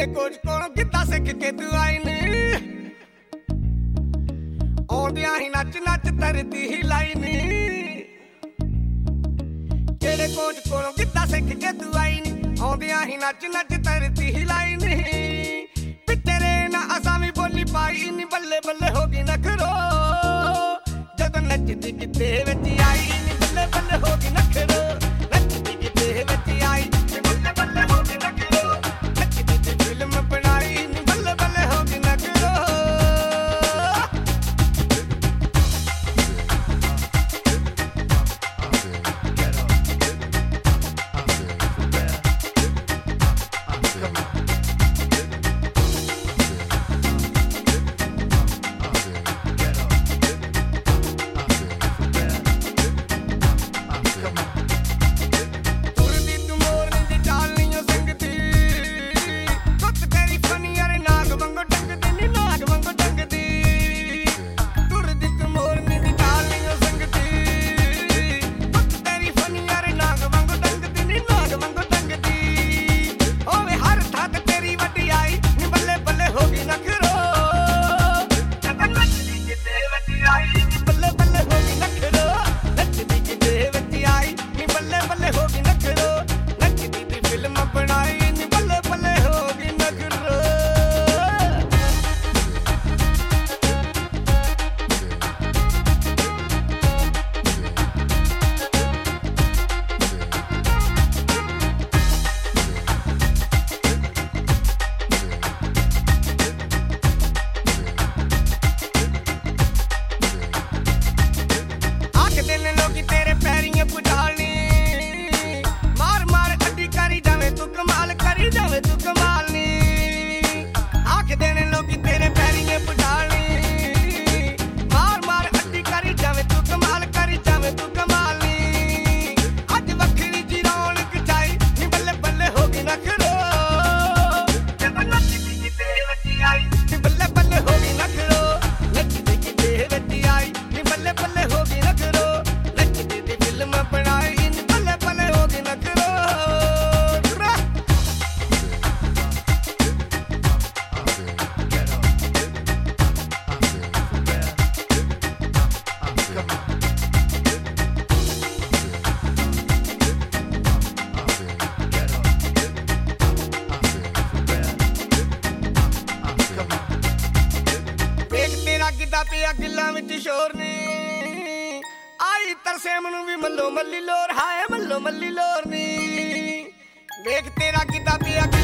ਕਿਹੜੇ ਕੋਚ ਕੋਲੋਂ ਕਿੱਦਾਂ ਸਿੱਖ ਕੇ ਤੂੰ ਆਈ ਨੀ ਆਉਂਦਿਆਂ ਹੀ ਨੱਚ ਨੱਚ ਤਰਦੀ ਹੀ ਲਾਈ ਨੀ ਕਿਹੜੇ ਕੋਚ ਕੋਲੋਂ ਕਿੱਦਾਂ ਸਿੱਖ ਕੇ ਤੂੰ ਆਈ ਨੀ ਆਉਂਦਿਆਂ ਹੀ ਨੱਚ ਨੱਚ ਤਰਦੀ ਹੀ ਲਾਈ ਨੀ ਤੇਰੇ ਨਾ ਅਸਾਂ ਵੀ ਬੋਲੀ ਪਾਈ ਨੀ ਬੱਲੇ ਬੱਲੇ ਹੋ ਗਈ ਨਖਰੋ ਜਦੋਂ ਨੱਚਦੀ ਕਿਤੇ ਵਿੱਚ ਆਈ ਨੀ ਬੱਲੇ ਬੱਲੇ ਹੋ ਗਈ ਨਖਰੋ ਨੱਚਦੀ ਕਿਤੇ ਵਿੱਚ ਆਈ ਨੀ ਬੱਲੇ ਬੱਲੇ ਹੋ ਗਈ ਨਖਰੋ ਨੱਚਦੀ ਤੇ ਫਿਲਮ ਬਣਾਈ ਨੀ ਬੱਲੇ ਬੱਲੇ ਹੋ ਗਈ ਨਖਰੋ ਪਿਆ ਗਿੱਲਾਂ ਵਿੱਚ ਸ਼ੋਰ ਨੀ ਆਈ ਤਰਸੇਮ ਨੂੰ ਵੀ ਮੱਲੋ ਮੱਲੀ ਲੋਰ ਹਾਏ ਮੱਲੋ ਮੱਲੀ ਲੋਰ ਨੀ ਵੇਖ ਤੇਰਾ ਕਿੱਦਾਂ ਪਿਆ